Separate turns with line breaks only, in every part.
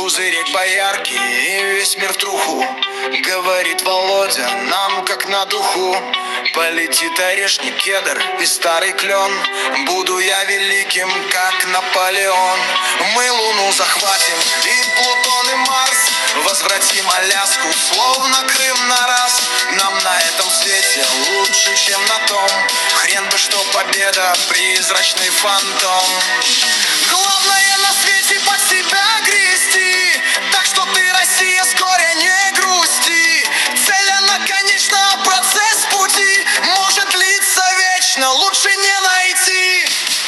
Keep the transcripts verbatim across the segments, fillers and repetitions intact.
Пузырек пояркий и весь мир в труху. Говорит Володя, нам как на духу. Полетит орешник, кедр и старый клен. Буду я великим, как Наполеон. Мы Луну захватим и Плутон и Марс. Возвратим Аляску, словно Крым на раз. Нам на этом свете лучше, чем на том. Хрен бы что победа, призрачный фантом. Главное на свете под себя грести. Так что ты, Россия, с горя не грусти. Цель она, конечно, процесс пути. Может длиться вечно, лучше не найти.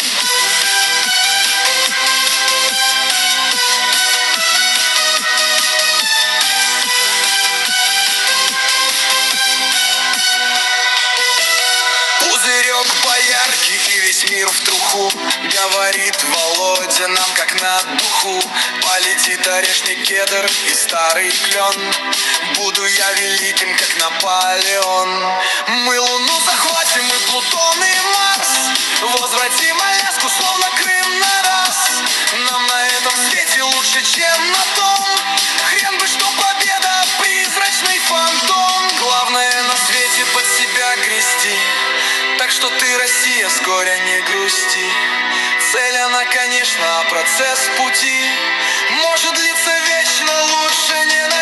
Пузырек пояркий и весь мир в труху. Говорит Володя, нам как на духу. Полетит орешник, кедр и старый клен. Буду я великим, как Наполеон. Мы Луну захватим и Плутон и Марс. Возвратим Аляску, словно Крым на раз. Нам на этом свете лучше, чем на том. Хрен бы что победа, призрачный фантом. Главное на свете под себя грести. Так что ты, Россия, с горя не грусти. Цель она, конечно, процесс пути. Может длиться вечно, лучше не